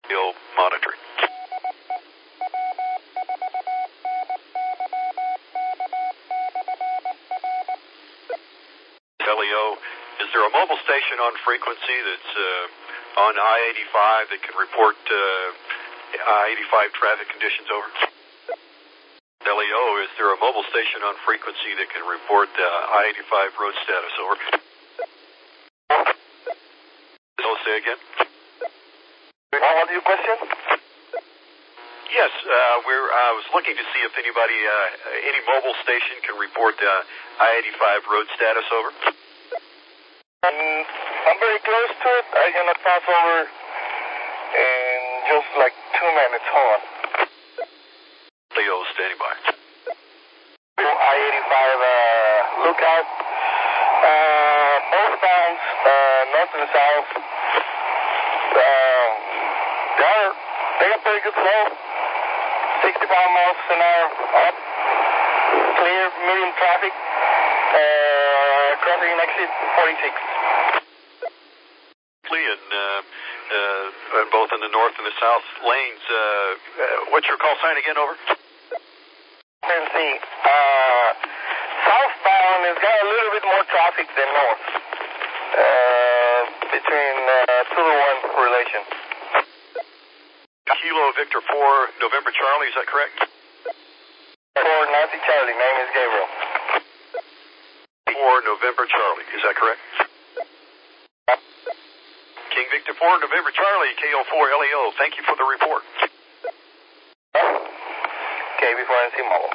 Leo monitoring. Leo, is there a mobile station on frequency that's on I-85 that can report I-85 traffic conditions? Over. Leo, is there a mobile station on frequency that can report I-85 road status? Over. Say again. What was your question? Yes, I was looking to see if anybody, any mobile station can report I-85 road status. Over. I'm very close to it. I'm gonna pass over in just like 2 minutes. Hold on. Leo, standing by. I-85 lookout. Northbound, north and south. They got pretty good flow. 65 miles an hour up. Clear, medium traffic. Crossing exit 46. And both in the north and the south lanes. What's your call sign again? Over. Let's see. Southbound has got a little bit more traffic than north. Between 2 to 1 relation. Kilo Victor 4 November Charlie, is that correct? 4 Nancy Charlie, name is Gabriel. 4 November Charlie, is that correct? King Victor 4 November Charlie, KO4 LEO, thank you for the report. Okay, before I see my